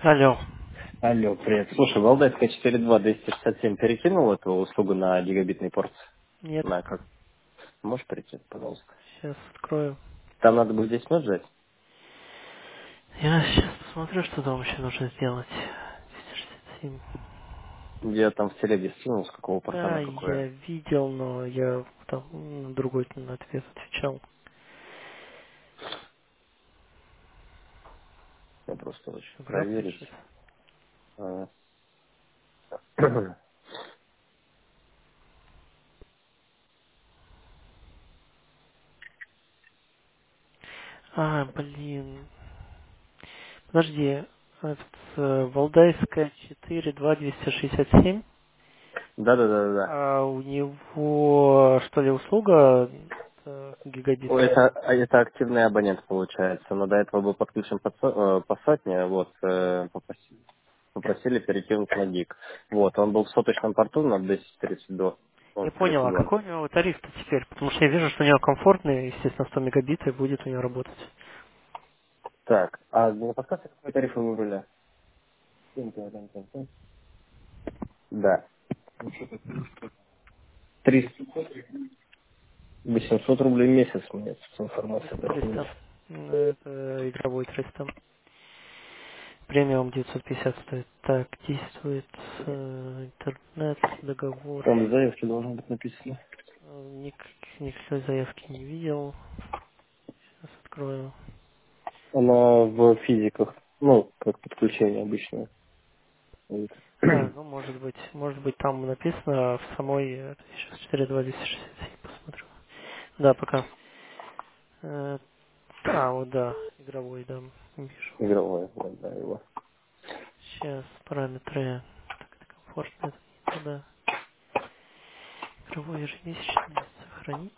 Алло. Алло, привет. Слушай, Валдайская 4.2 267 перекинул эту услугу на гигабитный порт? Нет. На как? Можешь перекинуть, пожалуйста? Сейчас открою. Там надо будет 10 минут ждать. Я сейчас посмотрю, что там еще нужно сделать. 267. Я там в телеге скинул, с какого порта Да, на я какое. видел, но я там на другой на ответ отвечал. Я просто очень Вряд проверить. пишет. А, А, блин. Подожди. Этот, Валдайская 4.2.267. Да-да-да-да. А у него, что ли, услуга гигабитная? Это активный абонент получается, но до этого был подключен по сотне, вот, попросили перекинуть на гиг. Вот, он был в соточном порту на 232. Я Он понял, а 32. какой у него тариф-то теперь? Потому что я вижу, что у него комфортный, естественно, 100 мегабит и будет у него работать. Так, а на подсказке какой тариф вы выбрали? Да. 300, 800 рублей в месяц мне тут информация Это докинет. 300. Это игровой 300. Премиум 950 стоит. Так, действует интернет, договор. Там в заявке должно быть написано. Никакой заявки не видел. Сейчас открою. Она в физиках, ну, как подключение обычное. Вот. А, ну может быть там написано в самой, сейчас 4.2.267 посмотрю. Да, пока. Вот да, игровой, да, вижу. Игровое, вот, да, его. Сейчас параметры. Так, это комфортно, это не туда. Игровой ежемесячный сохранить.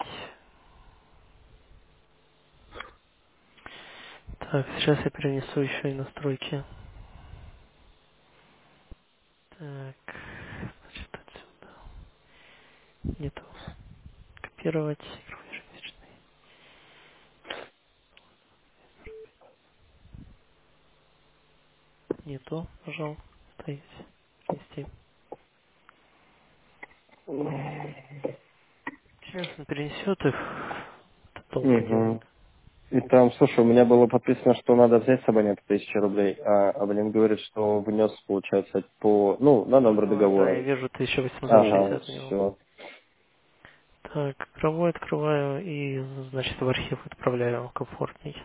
Так, сейчас я перенесу еще и настройки. Так, значит отсюда. Не то. Копировать. Игровой ежемесячный. Не то, нажал. Стоять. Нести. Сейчас он перенесет их. Это долго делает. Угу. И там, слушай, у меня было подписано, что надо взять с абонента 1000 рублей, а абонент говорит, что внес, получается, по, ну, на номер Да, договора. я вижу Ага, вот 1860 у него. все. Так, игровой открываю и, значит, в архив отправляю комфортный.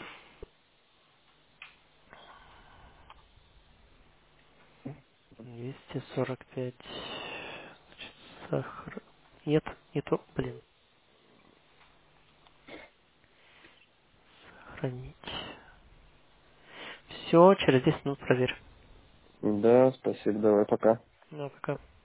245. Значит, Нет, не то, блин. Сохранить. Все, через 10 минут проверь. Да, спасибо, давай, пока. Ну, пока.